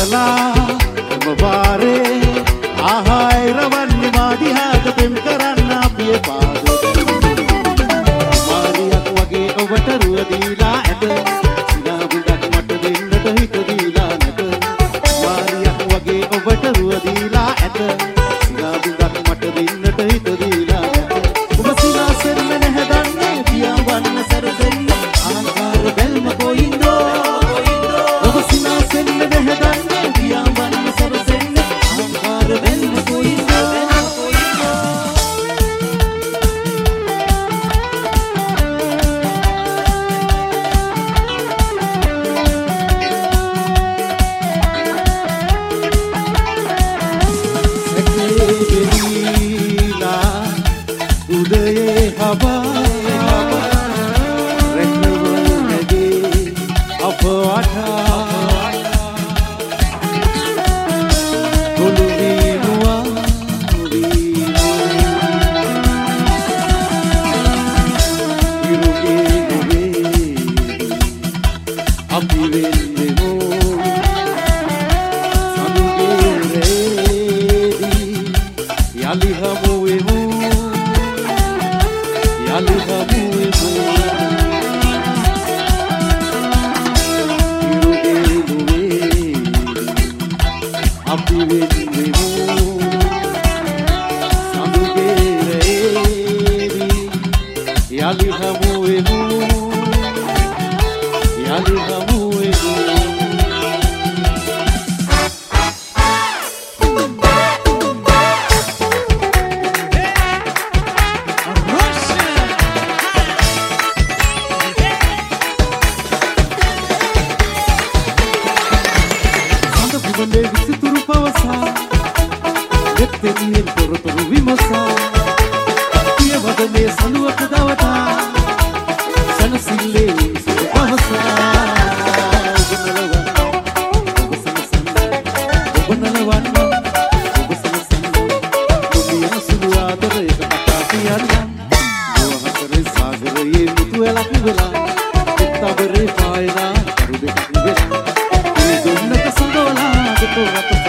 කළා එම වාරේ ආහාය රවන්නේ මාදිහාට පෙම් කරන්න අපේ පාදේ මාරියක් වගේ ඔබට රුව දීලා ඇත සිනා බුදක් මට දෙන්නට හිත දීලා නැත මාරියක් වගේ ඔබට රුව දීලා ඇත සිනා බුදක් මට දෙන්නට හිත දීලා නැත ඔබ සිනාසෙන්න නැහැ දන්නේ පියාඹන්න සැරසෙන්න ආහාර බැල්ම කොයින්දෝ ඔබ සිනාසෙන්න නැහැ දන්නේ පියාඹන්න සැරසෙන්න ආහාර බැල්ම කොයින්දෝ Aku